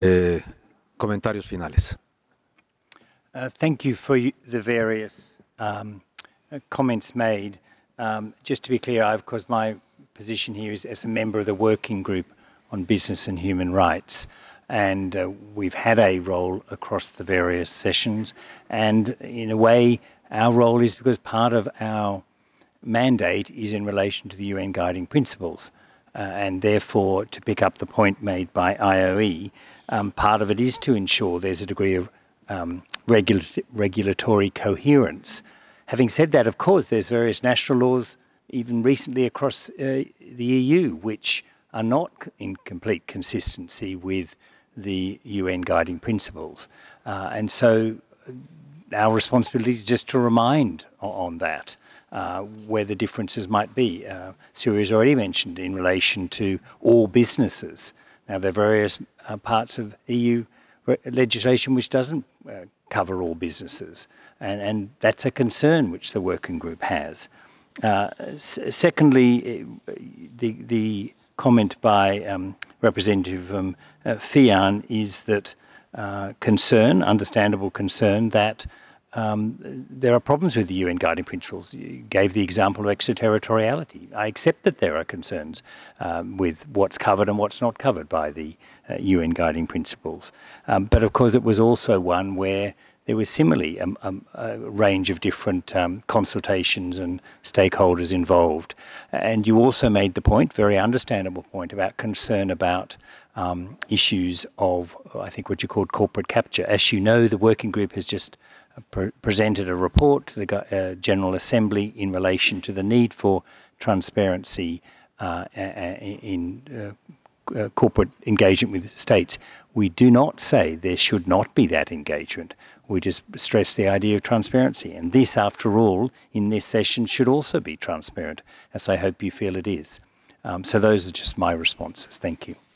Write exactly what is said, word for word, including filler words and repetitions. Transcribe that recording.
Eh, comentarios finales. Uh, thank you for the various um, uh, comments made. Um, just to be clear, I, of course, my position here is as a member of the working group on business and human rights. And uh, we've had a role across the various sessions. And in a way, our role is because part of our mandate is in relation to the U N Guiding Principles. Uh, and therefore, to pick up the point made by I O E, um, part of it is to ensure there's a degree of um, regula regulatory coherence. Having said that, of course, there's various national laws, even recently across uh, the E U, which are not in complete consistency with the U N Guiding Principles. Uh, and so our responsibility is just to remind on that. Uh, where the differences might be. Uh, Surya's already mentioned in relation to all businesses. Now, there are various uh, parts of E U legislation which doesn't uh, cover all businesses, and, and that's a concern which the working group has. Uh, secondly, the, the comment by um, Representative um, uh, Fian is that uh, concern, understandable concern, that um, there are problems with the U N Guiding Principles. You gave the example of extraterritoriality. I accept that there are concerns um, with what's covered and what's not covered by the uh, U N Guiding Principles. Um, but of course, it was also one where there was similarly a, a, a range of different um, consultations and stakeholders involved. And you also made the point, very understandable point, about concern about um, issues of, I think, what you called corporate capture. As you know, the working group has just pre presented a report to the uh, General Assembly in relation to the need for transparency uh, in uh, Uh, corporate engagement with states. We do not say there should not be that engagement. We just stress the idea of transparency. And this, after all, in this session should also be transparent, as I hope you feel it is. Um, so those are just my responses. Thank you.